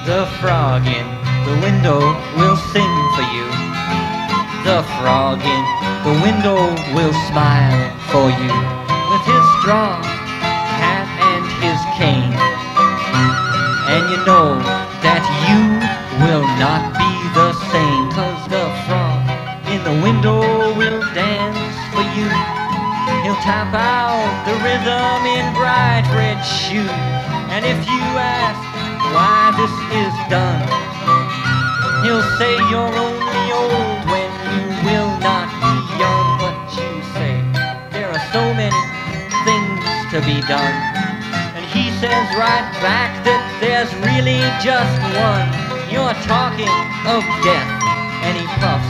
The frog in the window will sing for you. The frog in the window will smile for you with his straw hat and his cane. And you know that you will not be the same, 'cause the frog in the window will dance for you. He'll tap out the rhythm in bright red shoes. And if you ask why this is done, he'll say you're only old when you will not be young. But you say there are so many things to be done, and he says right back that there's really just one. You're talking of death, and he puffs.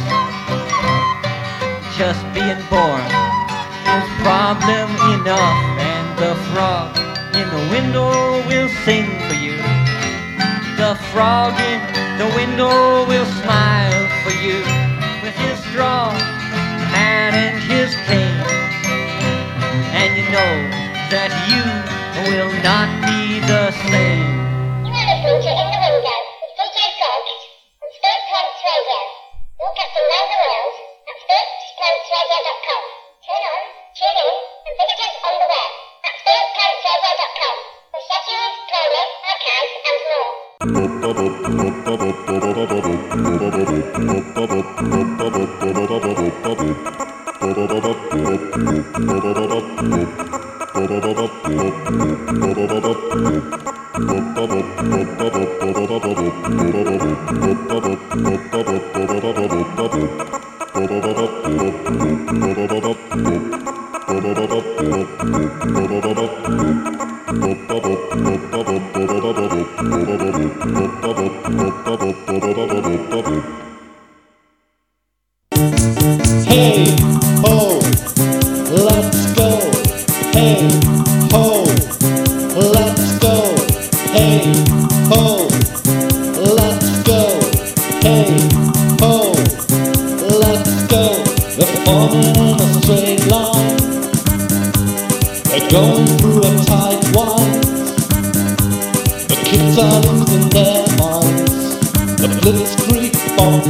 Just being born is problem enough, and the frog in the window will sing for you. The frog in the window will smile for you with his straw hat and his cane. And you know that you will not be the same. You are listening to In the Window with DJ Frost on Spirit Plants Radio. Broadcast around the world at spiritplantsradio.com. Turn on, tune in, and visit us on the web at spiritplantsradio.com. Accessories, promos, archives, and more. Hey ho, let's go. Hey ho, let's go. Hey ho, let's go. Hey ho, let's go. They're forming in a straight line. They're going through a tight wine. The kids are losing their minds. The blitzkrieg bomb.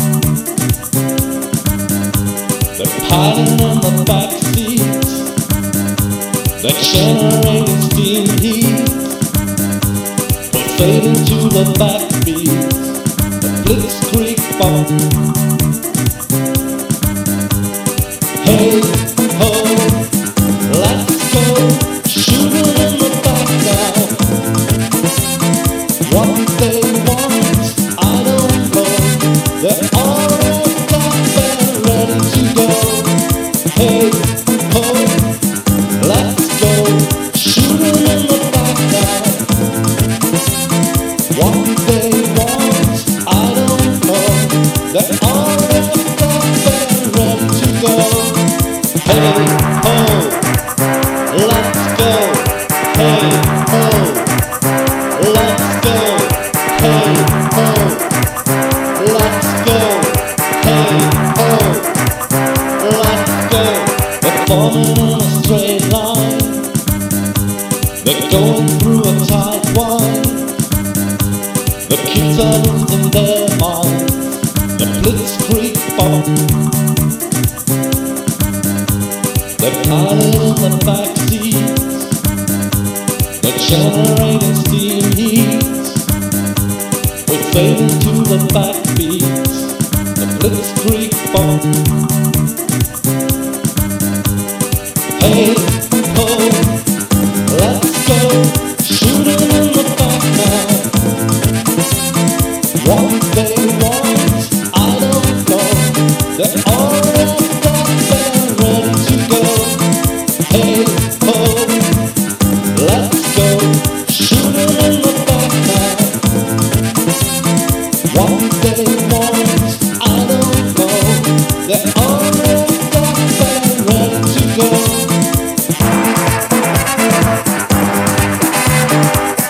They're piling in the back seats. They're generating steam heat, pulsating to the backbeat. The blitzkrieg bomb. Hey ho, let's go. Shooting in the back now. What they want, I don't know. They're all revved up and ready to go. Hey ho, let's go. Shooting in the back now. What they want, I don't know. They're all revved up and ready to go. Hey ho, let's go. Hey ho, let's go. Hey ho, let's go. Hey ho, let's go. They're forming in a straight line. They're going through a tight wine. The kids are losing their minds. The blitzkrieg bomb. They're piling in the back seats. They're generating steam heat, pulsating to the backbeats. The blitzkrieg bomb. Hey ho, let's go. Shooting in the back now. What they want, I don't know. They're all revved up and ready to go. Hey ho, let's go. Shooting in the back now. What they want, I don't know. They're all revved up and ready to go.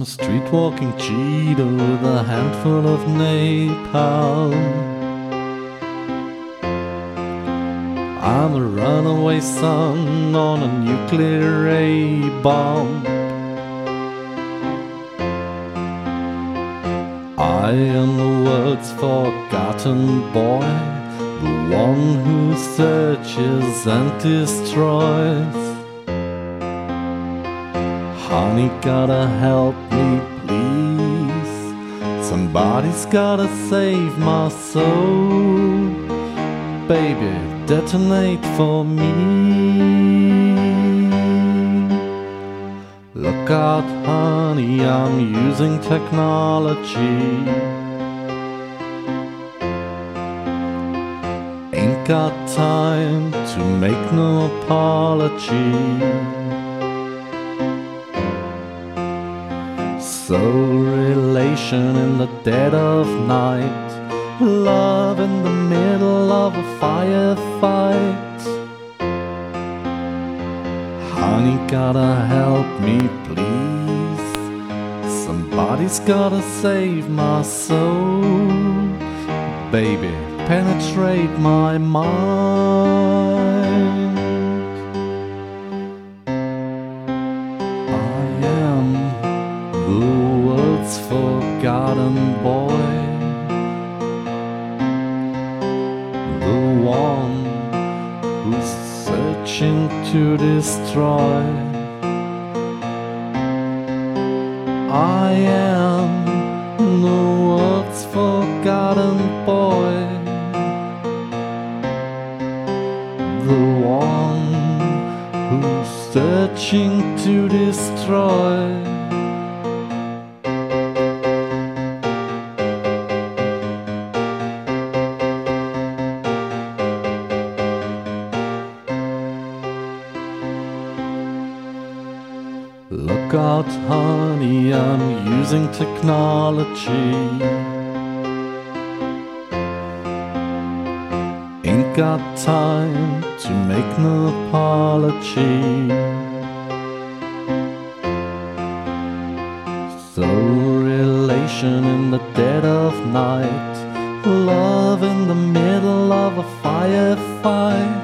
street-walking cheetah with a handful of napalm. I'm a runaway son on a nuclear A-bomb. I am the world's forgotten boy, the one who searches and destroys. Honey, gotta help me, please. Somebody's gotta save my soul. Baby, detonate for me. Look out, honey, I'm using technology. Ain't got time to make no apology. Soul relation in the dead of night, love in the middle of a firefight. Honey, gotta help me, please. Somebody's gotta save my soul. Baby, penetrate my mind. I am the world's forgotten boy, the one who's searching to destroy. I am the world's forgotten boy, the one who's searching to destroy. Look out, honey, I'm using technology. Ain't got time to make no apology. Soul relation in the dead of night, love in the middle of a firefight.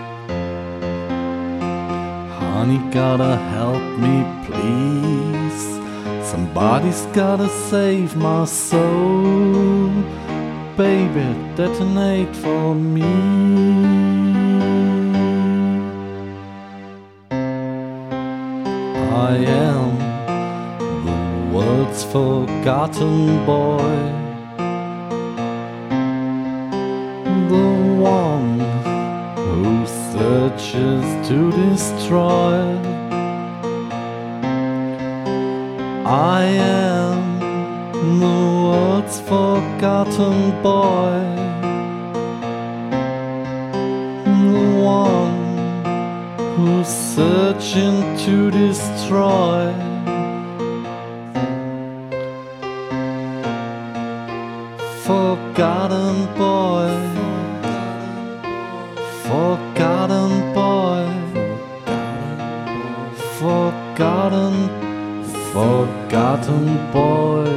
Honey, gotta help me, please. Somebody's gotta save my soul. Baby, detonate for me. I am the world's forgotten boy, the one who searches to destroy. I am the world's forgotten boy, the one who's searching to destroy. Forgotten boy, forgotten boy, forgotten boy.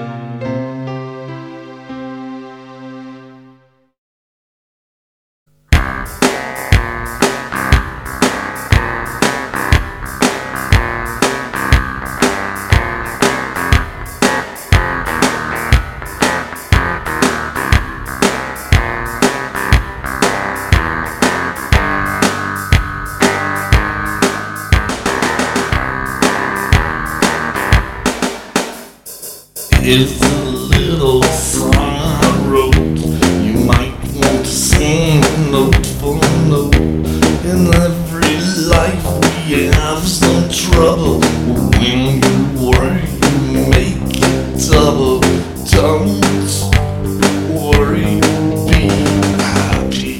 It's a little song I wrote. You might want to sing note for note. In every life we have some trouble. When you worry, you make it double. Don't worry, be happy.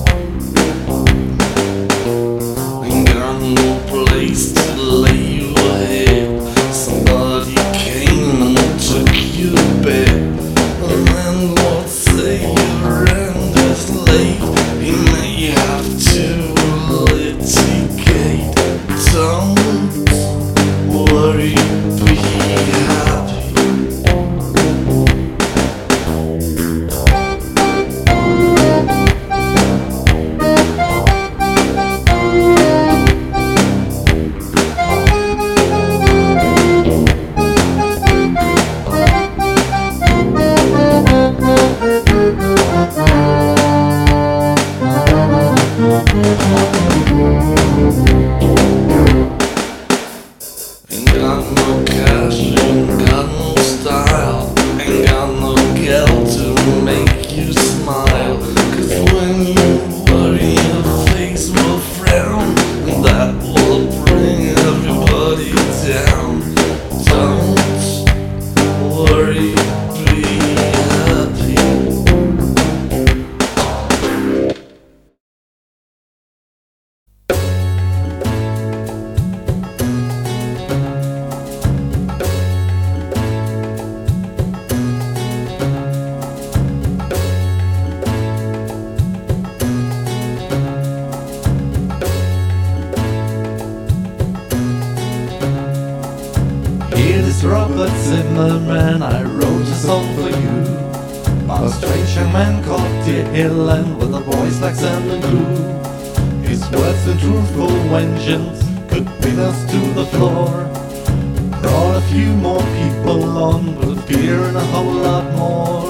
Ain't got no place to lay your head. Somebody came and took you to bed. And then what say your end is late? He may have to litigate. Don't worry, be happy. Robert Zimmerman, I wrote a song for you about a strange young man called Dear Hillen with a voice like sand and glue. His words and truthful vengeance could pin us to the floor. Brought a few more people on with fear and a whole lot more.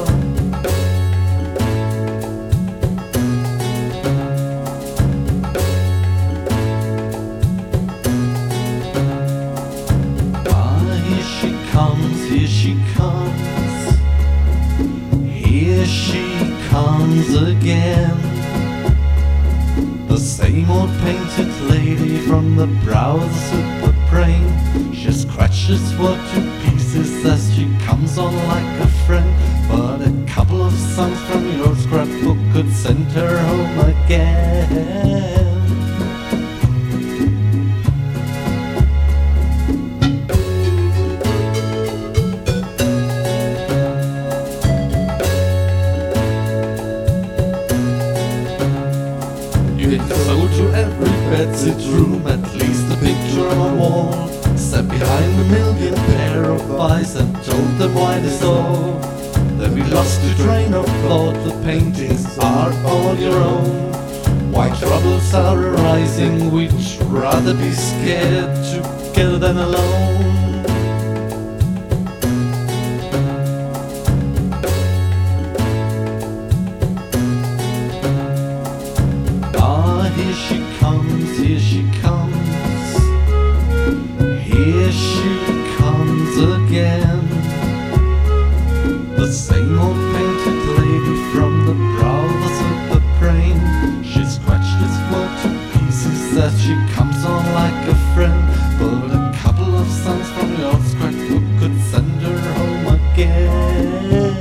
Here she comes, here she comes again. The same old painted lady from the brow of the super brain. She scratches for two pieces as she comes on like a friend. But a couple of songs from your scrapbook could send her home again. Sold to every bedroom, at least a picture on a wall. Sat behind a million pair of eyes and told them why they saw that we lost the train of thought. The paintings are all your own. Why troubles are arising, we'd rather be scared together than alone. Here she comes, here she comes, here she comes again. The same old painted lady from the brow of the brain. She scratched his word to pieces as she comes on like a friend. But a couple of songs from your scrapbook could send her home again.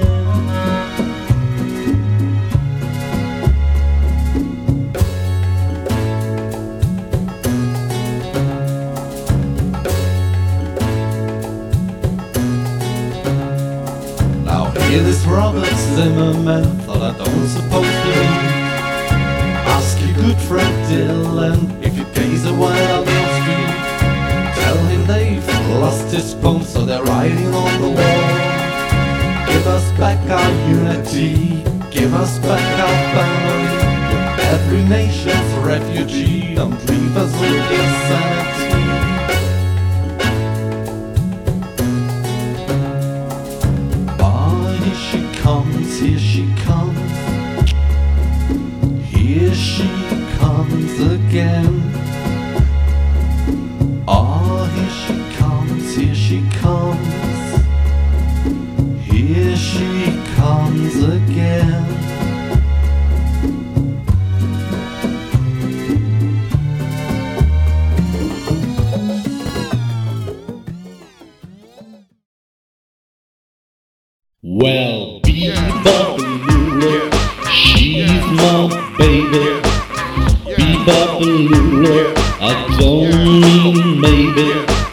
Hear this Robert Zimmerman, thought I don't suppose to leave. Ask your good friend Dylan if you gaze a while on your street. Tell him they've lost his poem, so they're writing on the wall. Give us back our unity, give us back our family. You're every nation's refugee, don't leave us with your sanity. Here she comes, here she comes again. Ah, here she comes, here she comes, here she comes again. Well, Bebop, she's my baby. Bebop, I don't mean maybe.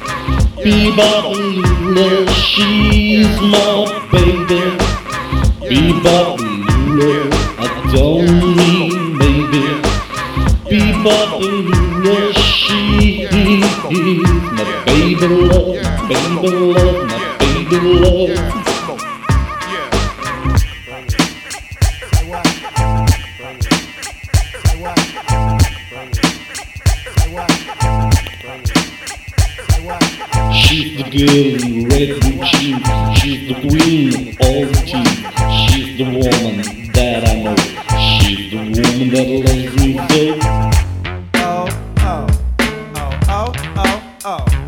Bebop, she's my baby. Bebop, I don't mean maybe. Bebop, she's my baby love, my baby love. She's the girl in red blue jeans. She's the queen of all the teams. She's the woman that I know. She's the woman that loves me so. Oh, oh, oh, oh, oh, oh.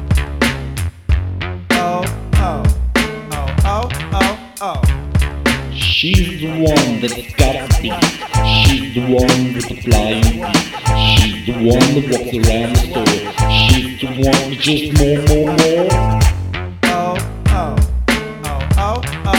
Oh, oh, oh, oh, oh, oh. She's the one that's got me. She's the one with the flying feet. She's the one that walks around the store. She's the one with just more. Oh, oh, oh, oh, oh.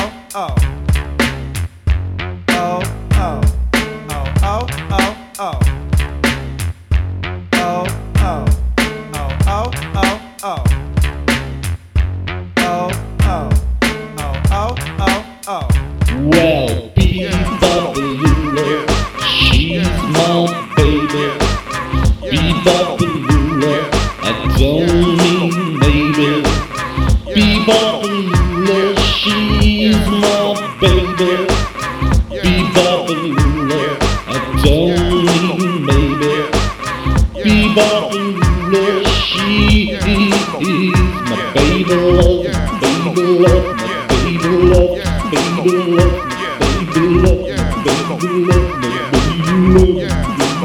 Well, Bebopalula, she's my baby. Bebopalula, I don't mean maybe. Bebopalula, she's my baby. Bebopalula, I don't mean maybe. Bebopalula, she is my baby love, baby love, my baby love, baby love, baby love, baby love, baby love.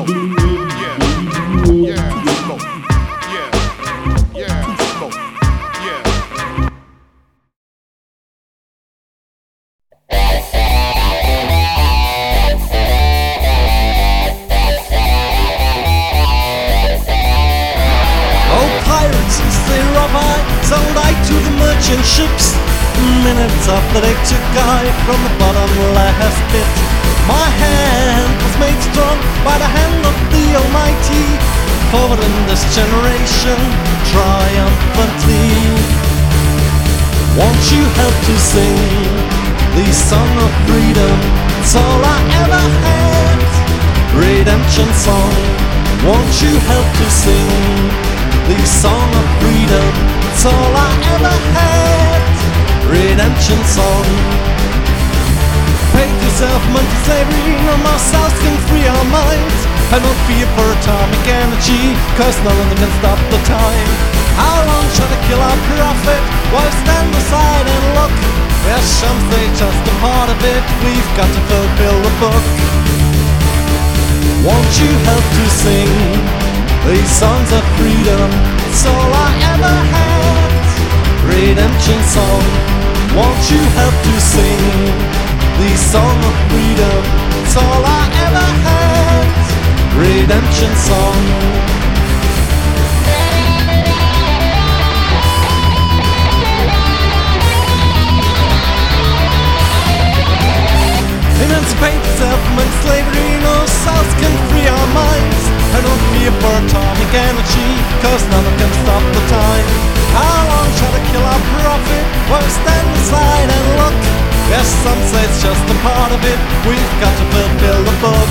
Sold I to the merchant ships. Minutes after they took I from the bottom last bit. My hand was made strong by the hand of the Almighty. Forward in this generation, triumphantly. Won't you help to sing the song of freedom? It's all I ever had. Redemption song. Won't you help to sing the song of freedom? It's all I ever had. Redemption song. Paint yourself, monkey slavery, no more cells can free our minds. I don't fear for atomic energy, cause none of them can stop the time. How long shall they kill our prophet while we stand aside and look? Yes, some say just a part of it, we've got to fulfill the book. Won't you help to sing these songs of freedom? It's all I ever had. Redemption song. Won't you help to sing the song of freedom? It's all I ever had. Redemption song. Emancipate yourself from slavery, no cells can free our minds. I don't fear for atomic energy, cause none of them can stop the time. How long shall they kill our prophet while we stand aside and look? Yes, some say it's just a part of it, we've got to fulfill the book.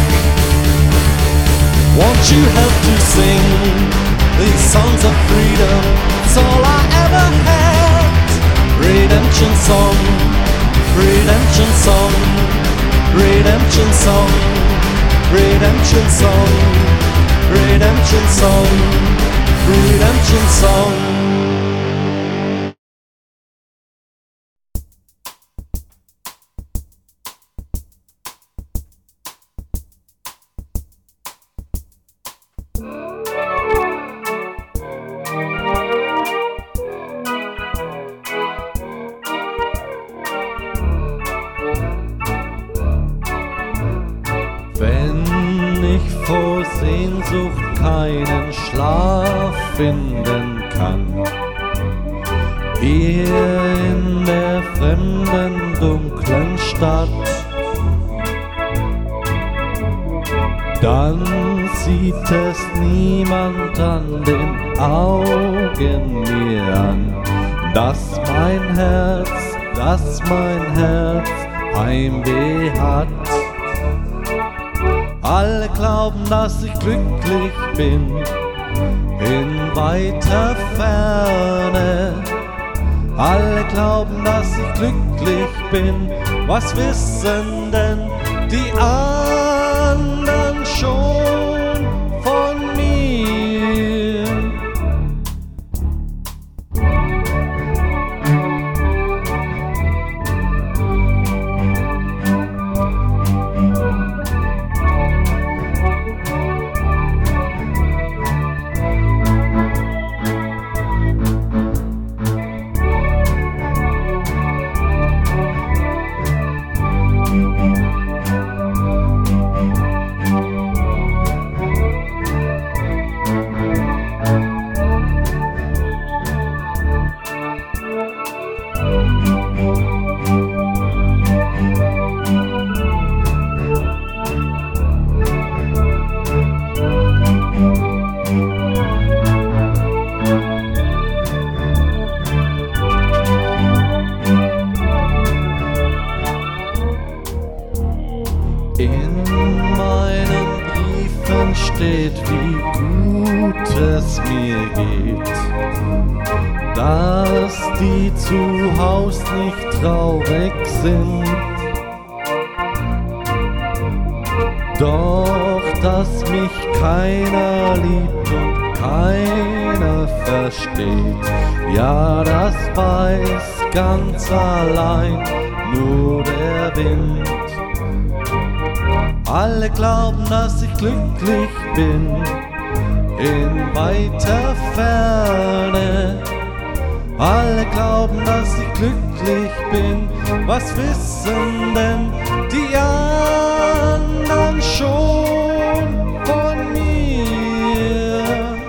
Won't you help to sing these songs of freedom? It's all I ever had. Redemption song. Redemption song. Redemption song. Redemption song. Redemption song. Redemption song. Wenn ich vor Sehnsucht keinen Schlaf finden kann, hier in der fremden, dunklen Stadt, dann sieht es niemand an den Augen mir an, dass mein Herz Heimweh hat. Alle glauben, dass ich glücklich bin in weiter Ferne. Alle glauben, dass ich glücklich bin. Was wissen denn die anderen schon von mir? meinen Briefen steht, wie gut es mir geht, dass die zu Haus nicht traurig sind, doch dass mich keiner liebt und keiner versteht, ja, das weiß ganz allein nur der Wind. Alle glauben, dass ich glücklich bin in weiter Ferne. Alle glauben, dass ich glücklich bin. Was wissen denn die anderen schon von mir?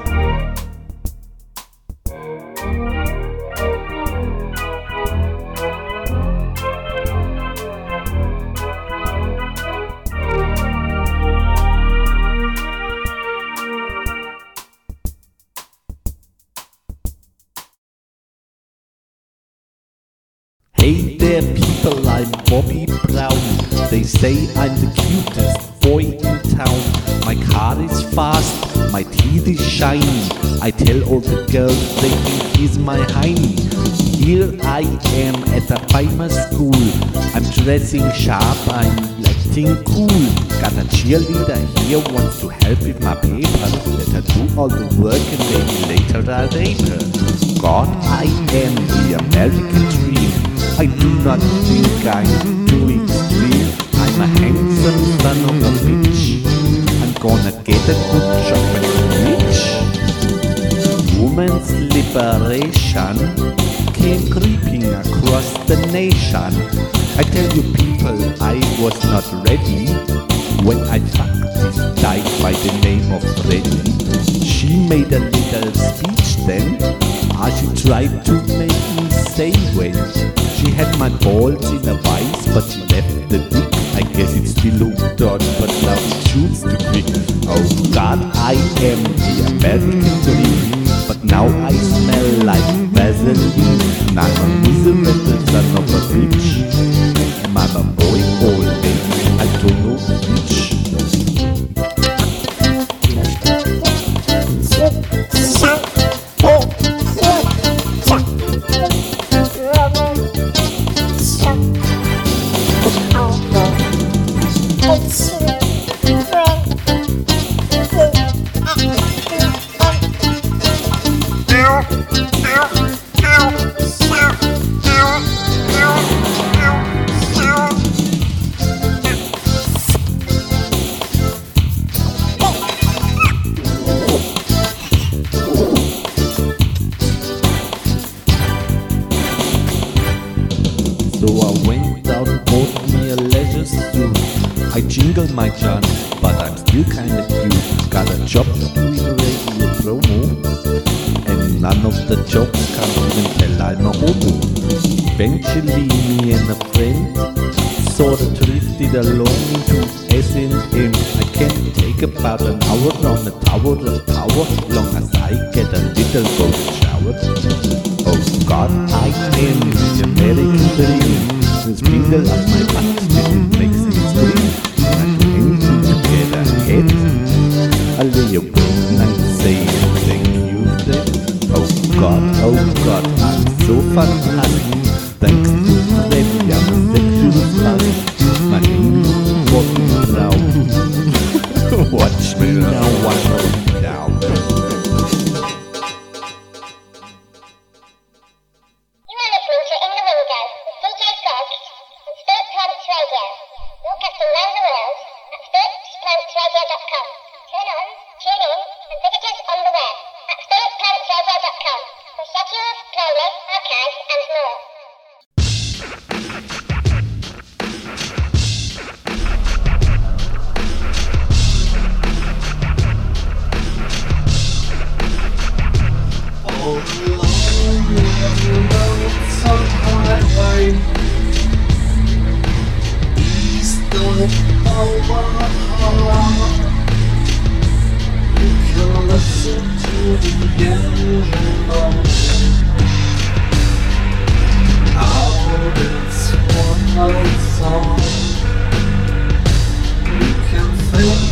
Hey there people, I'm Bobby Brown. They say I'm the cutest boy in town. My car is fast, my teeth is shiny. I tell all the girls they think he's my hiney. Here I am at a famous school. I'm dressing sharp, I'm acting cool. Got a cheerleader here, wants to help with my paper. Let her do all the work and maybe later I'll rape her. God, I am the American dream. I do not think I'm too extreme. I'm a handsome son of a bitch. I'm gonna get a good job and rich. Woman's liberation came creeping across the nation. I tell you people, I was not ready when I fucked this dyke by the name of Freddy. She made a little speech then, as she tried to make me say when. She had my balls in a vice, but she left the dick. I guess it still looked on, but now it shoots too quick. Oh God, I am the American dream, but now I smell like Vaseline. I'm a miserable son of a bitch. I'm a boy all day, I don't know which. So I went out and bought me a leisure suit. I jingled my John, but I'm still kinda cute. Got a job to do in a radio promo, and none of the jobs can even tell I'm a homo. Eventually me and a friend sorta drifted along into S&M. I can take about an hour on the Tower of Power, long as I get a little golden shower. Oh God, I am the American dream. The spindle of my butt still makes me scream. And anything to get ahead, I lay awake and say thank you then. Oh God, I'm so fantastic. Thanks to Freddy, I'm a sexual slut. My name is Bobby Brown. Watch me now, watch me now. You are listening to In the Window with DJ Frog and Spirit Planets Radio. Broadcasting around the world at spiritplanetsradio.com. Turn on, tune in, and visit us on the web at spiritplanetsradio.com for schedules, playlists, archives, and more. All along the lonesome highway, east of our heart, you can listen to the engine roll. Out it's one old song. You can think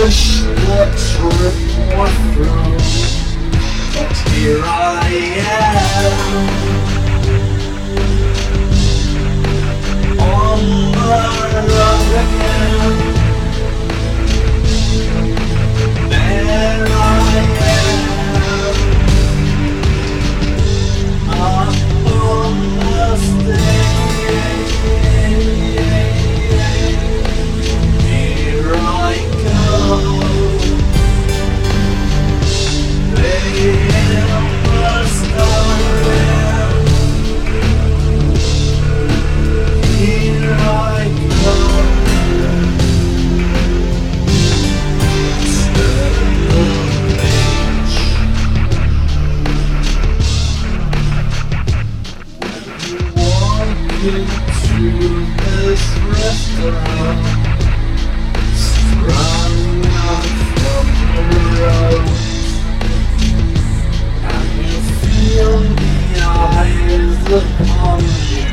wish the trip were through, but here I am on the road again. There I am upon the stage. Here I go, playing the star. Here I go, turn the page. When you walk into this restaurant, sprung up from the road, and you feel the eyes upon you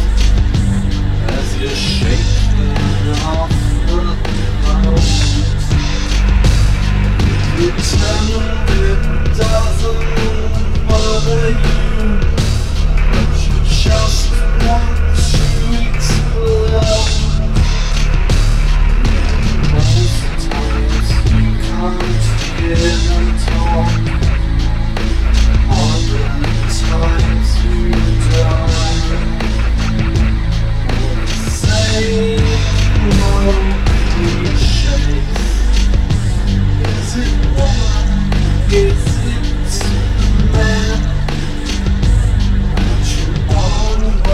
as you're shaking off the clouds. You pretend it doesn't bother you, but you just want to explode. Most times you can't hear them talk, other times you don't. Same old cliches. Is it woman? Is it man? And you always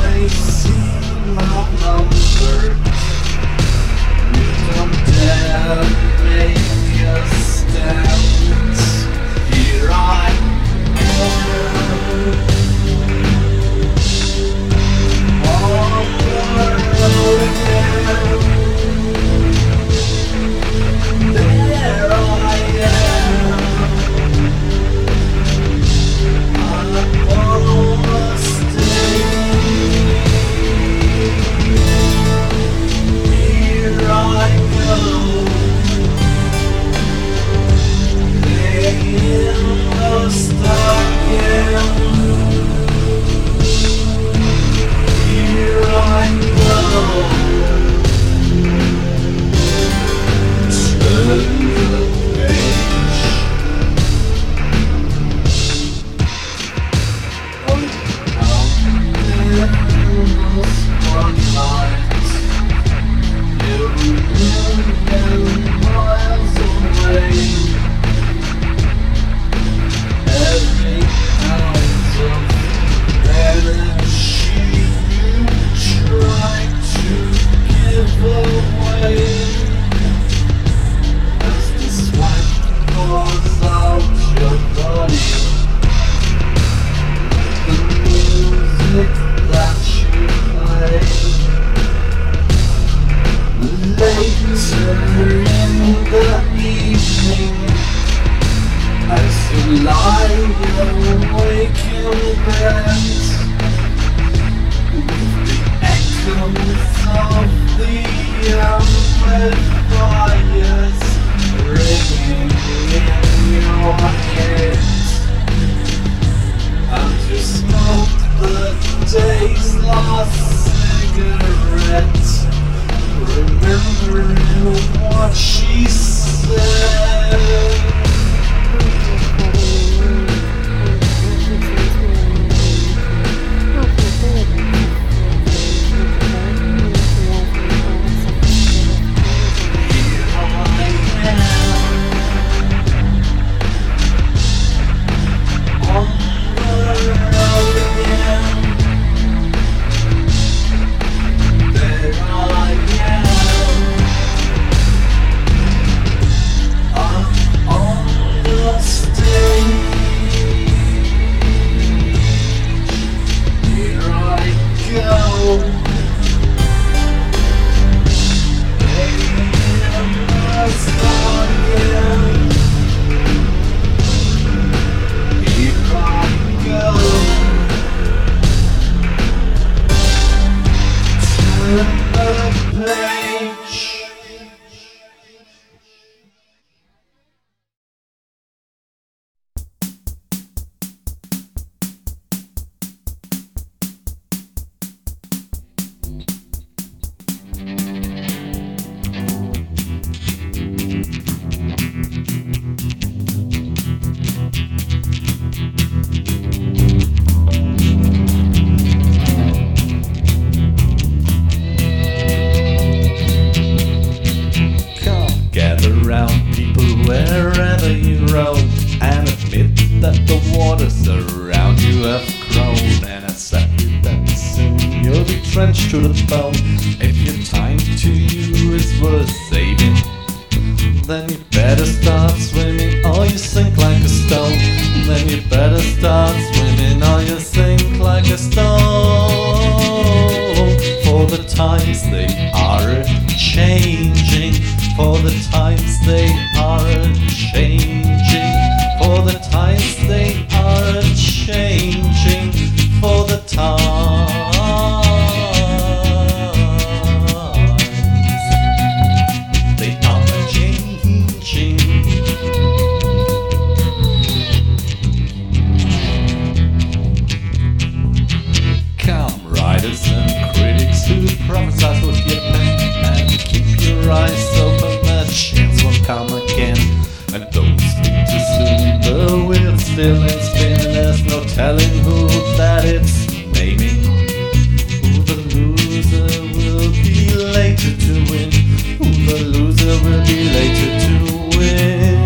around people wherever you roam, and admit that the waters around you have grown, and accept it that soon you'll be drenched to the bone. If your time to you is worth saving, then you better start swimming or you sink like a stone. Then you better start swimming or you sink like a stone. For the times they are changing, for the times they are changing, for the times they are changing, for the times they are changing. Come, writers and critics who prophesize with your pen, and keep your eyes open, that chance won't come again. And don't speak too soon, the wheel's still in spin, and there's no telling who that it's naming. Who the loser will be later to win, who the loser will be later to win.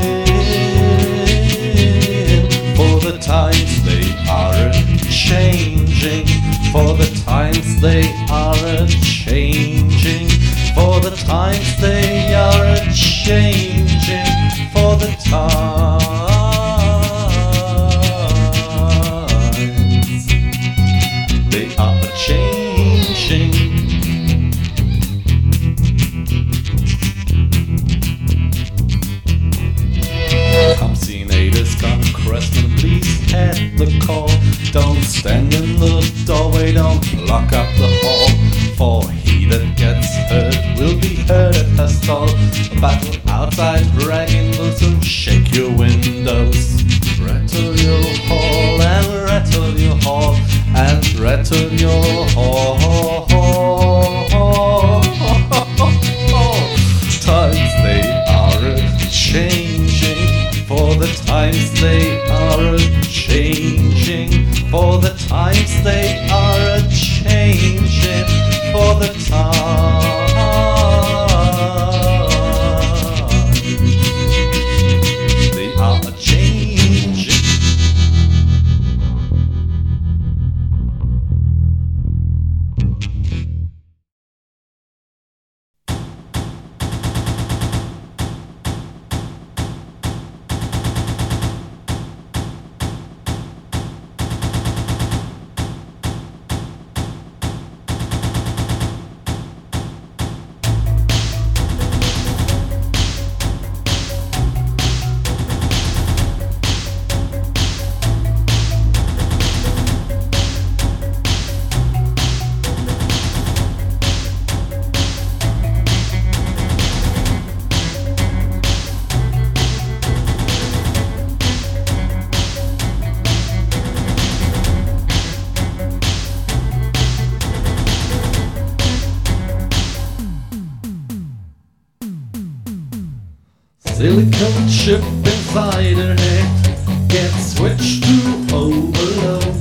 For the times they are changing, for the times they are changing, for the times they are changing, for the times they are changing. Come senators, come congressmen, please head the call. Don't stand in the doorway, don't block up the hall, for he that gets hurt will be hurt at her stall. A battle outside dragging will soon shake your windows. Rattle your hall and rattle your hall and rattle your hall. Times they are changing, for the times they are changing, for the times they are changing, for the times they are changing. Silicon chip inside her head gets switched to overload,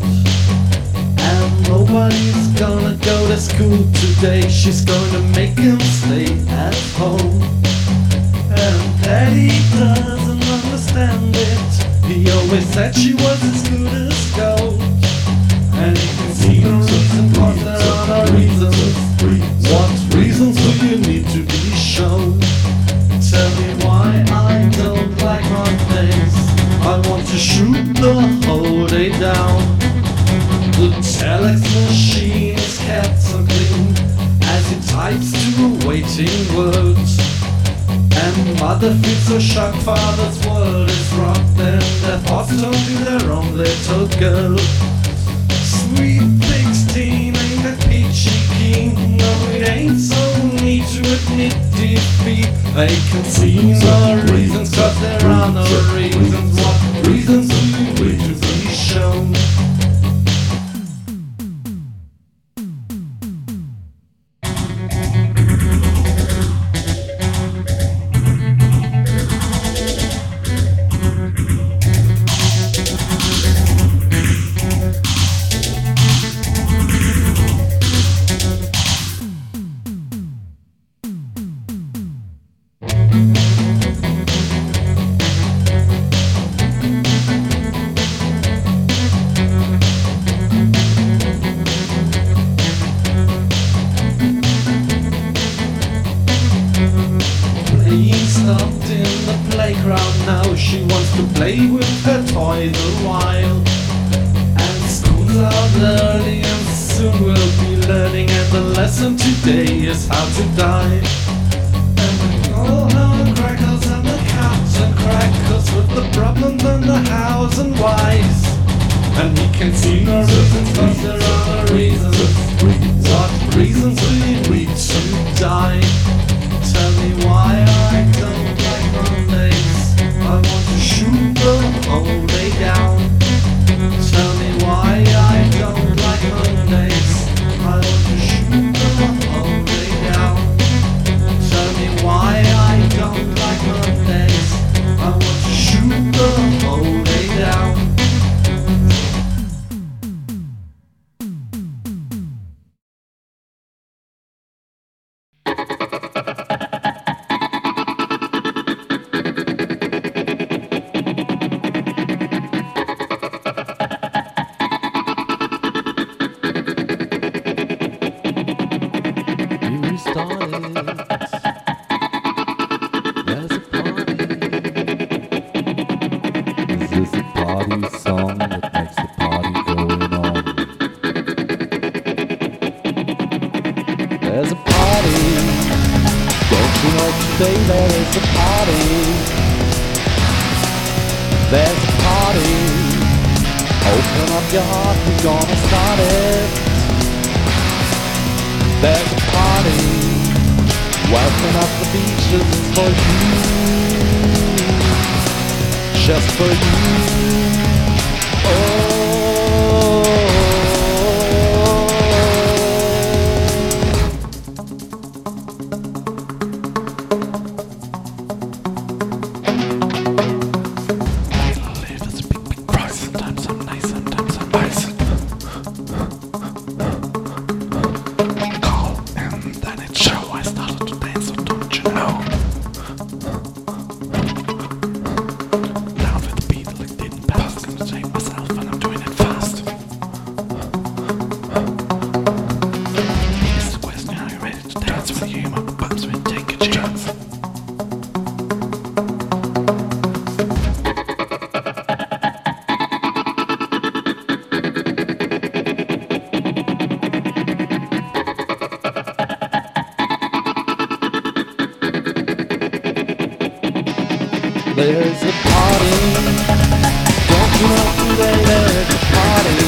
and nobody's gonna go to school today. She's gonna make him stay at home, and Daddy doesn't understand it. He always said she was as good as gold, and he can see no reason, cause there are no reasons. What reasons do you need to be shown? Tell me why I don't like Mondays. I want to shoot the whole day down. The telex machine is kept so clean as it types two waiting words. And mother feels so shocked, father's world is rocked, and their thoughts turn to their own little girl. Sweet 16 ain't that peachy keen. No, it ain't so neat to admit defeat. They can see no reasons, cause there are no reasons. What reasons do you need to be shown? playground now. She wants to play with her toys a while. And school's out early and soon we'll be learning. And the lesson today is how to die. And we all have crackers and the cats and crackers with the problems and the hows and whys. And he can see no reasons, but there are no reasons. What reasons do you need to die? Tell me why I don't like Mondays. I want to shoot the whole day down. Tell me why I don't like Mondays. I want to shoot the whole day down. Tell me why I don't like Mondays. I want to shoot the whole day down. Your heart, we're gonna start it. There's a party. Welcome up the beach, this is for you. Just for you. Oh. There's a party. Don't you know today there's a party?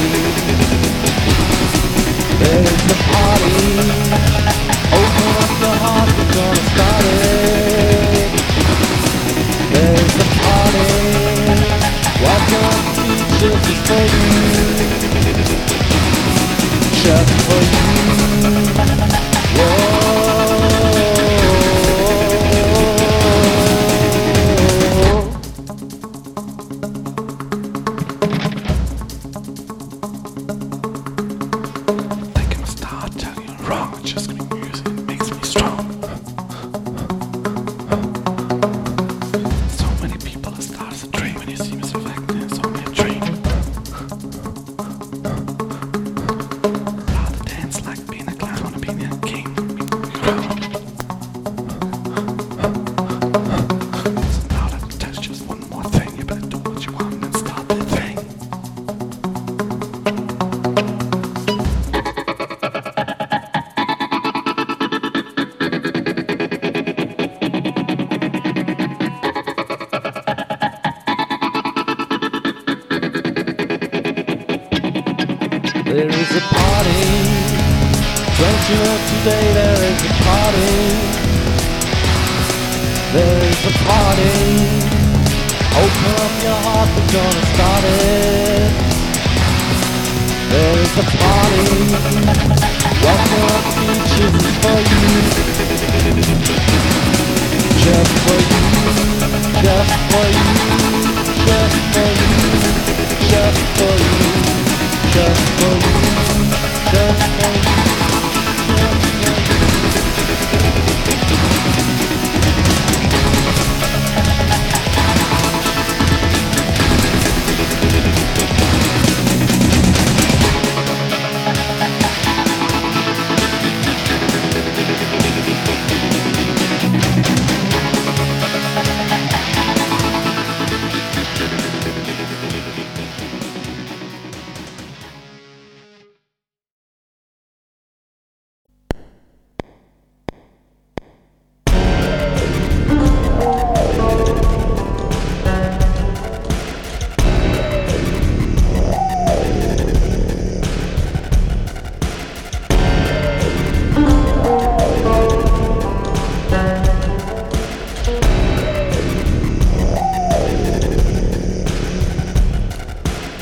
There's a party. Open up your heart, we're gonna start it. There's a party. Welcome up to beach, just for you. Just for you. Whoa. There is a party. Don't you know today there is a party? There is a party. Open up your heart, we're gonna start it. There is a party. Welcome up to beaches is for you. Just for you. Just for you. Just for you. Just for you. Just for you, just for you,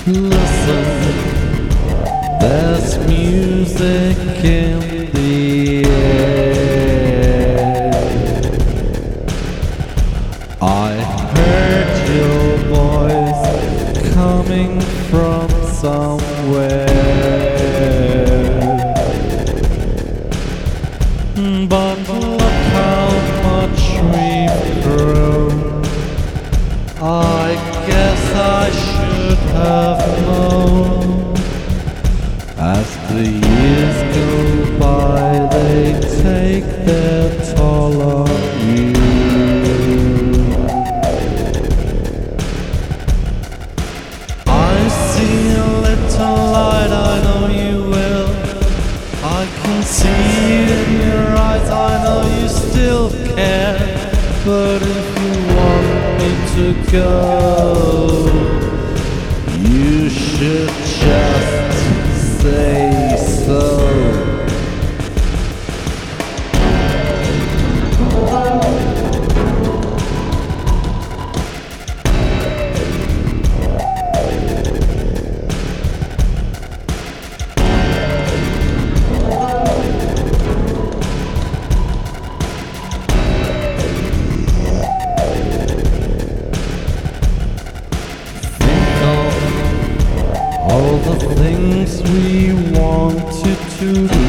Listen, there's music in the air. I heard your voice coming from somewhere. But look how much we've grown. I guess I should have known. As the years go by, they take their toll on you. I see a little light, I know you will. I can see in your eyes, I know you still care. But if you want me to go, you should just say so. All the things we wanted to do,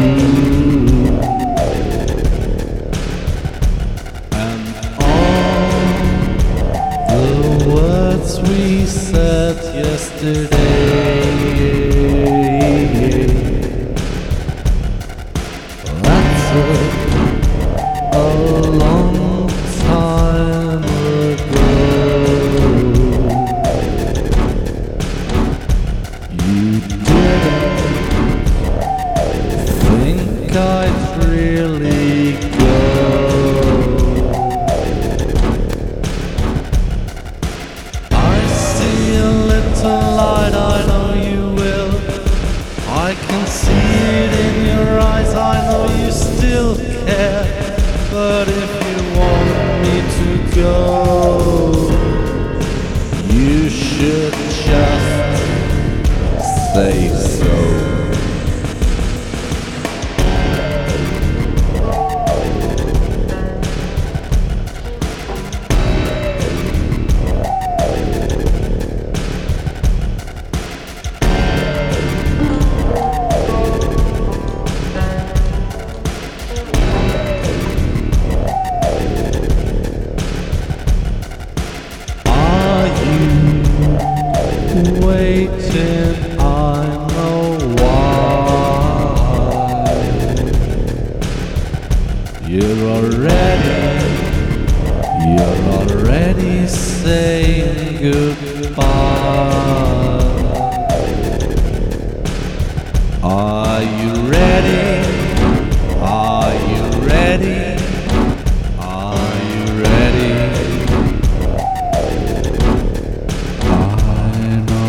and all the words we said yesterday. That's a long time ago. You didn't think I'd really go. I see a little light, I know you will. I can see it in your eyes, I know you still care. But if you want me to go, you should just say so. Are you waiting? I know why. You're already saying goodbye. Are you ready? Are you ready? Are you ready? I know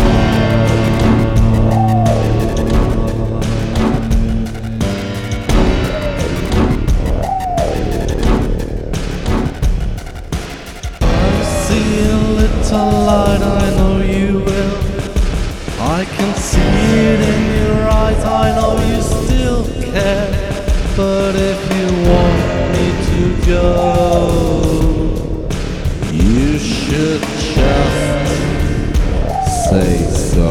see a little light, I know you will. I can see it in your eyes, I know you still care. But if you want me to go, you should just say so.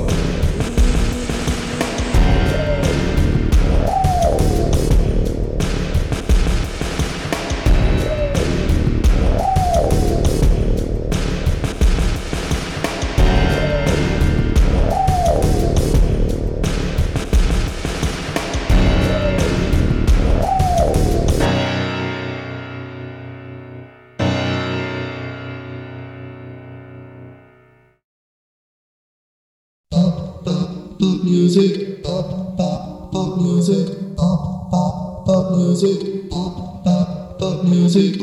music, pop, pop, pop music, pop, pop, pop music, pop, pop, pop music.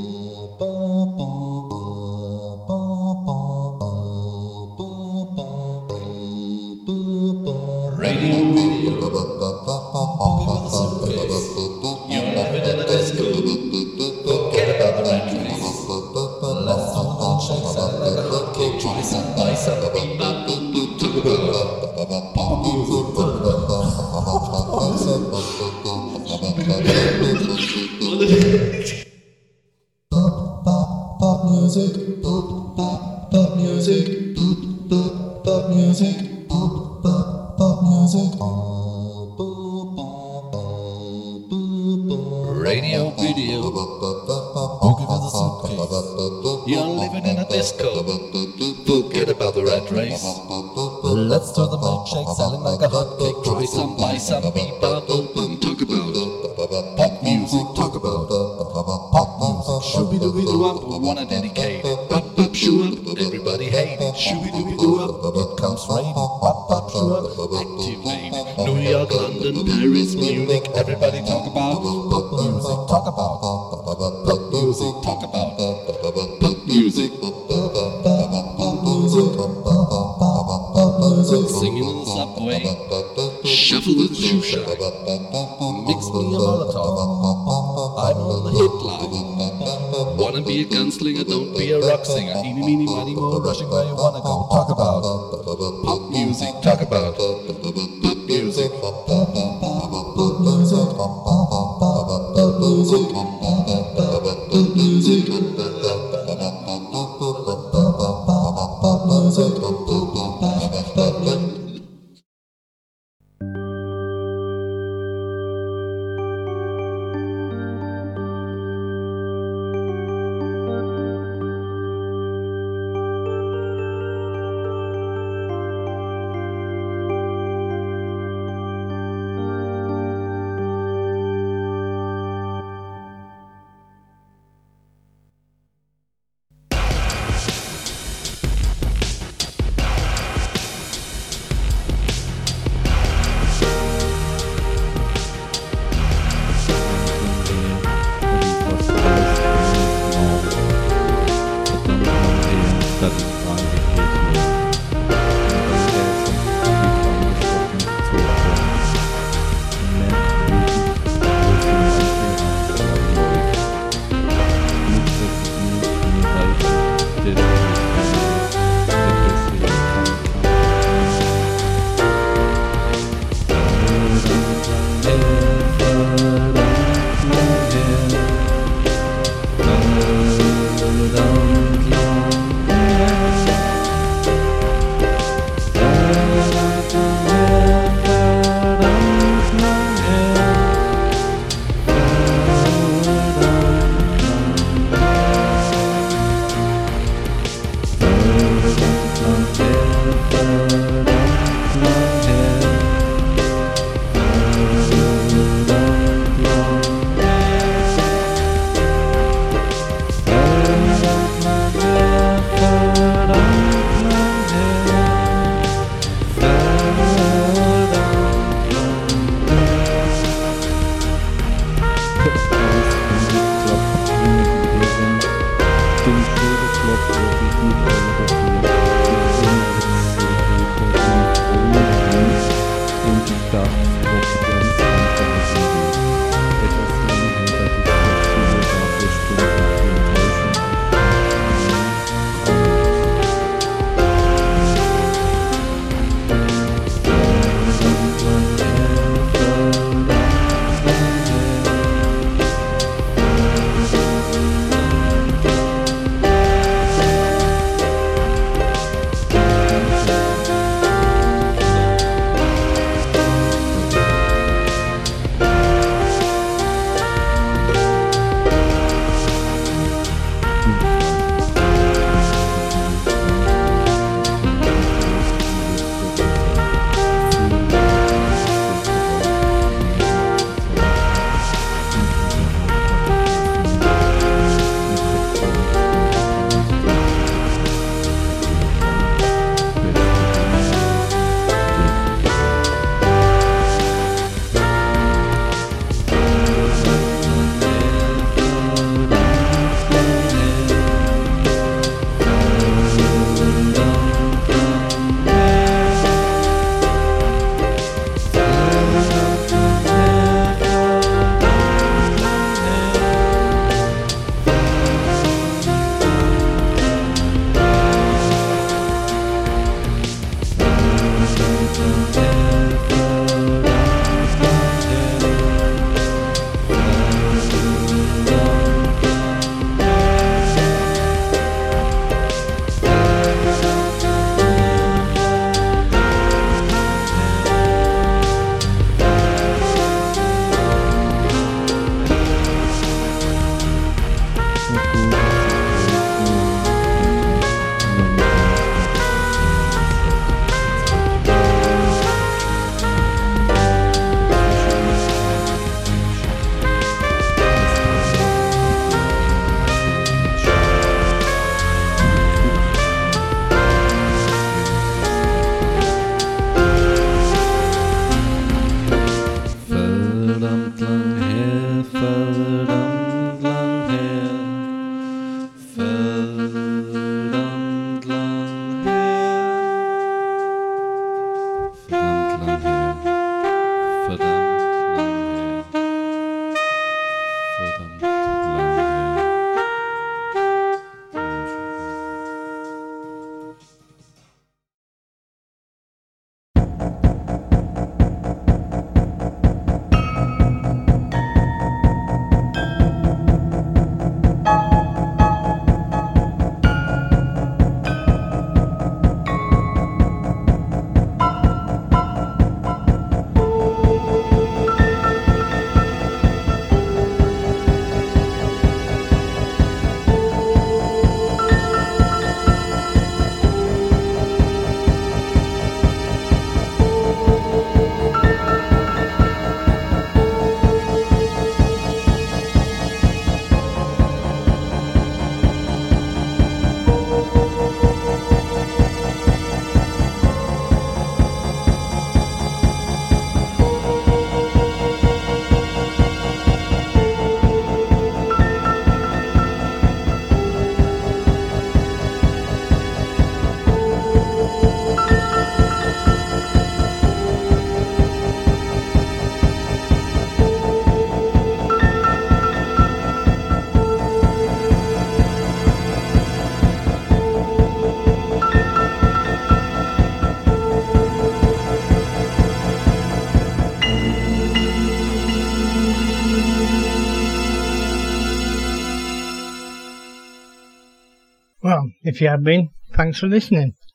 Radio, boogie with a suitcase. You're living in a disco. Forget about the rat race. Let's talk about shakes and like a hot cake, try some bicep, beat my Radio video, boogie with a suitcase. You're living in a disco. Forget about the rat race. Let's do the milkshake, selling like a hotcake. Try some, buy some, beat bubble. Talk about pop music. Talk about pop music. Shooby dooby doo up, we wanna dedicate it. Pop pop shoo up, everybody hate it. Shooby dooby doo up, it comes raining. Pop pop shoo up, activate it. New York, London, Paris, Munich. Everybody talk about pop music. Talk about pop music. Talk about pop music. Singing in the subway, shuffle with shoe shine. Mix me a Molotov, I'm on the hit line. Wanna be a gunslinger, don't be a rock singer. Eeny, meeny, miny, mo, rushing where you wanna go. Talk about pop music, talk about pop music. Pop music, pop music, pop music. if you have been, thanks for listening.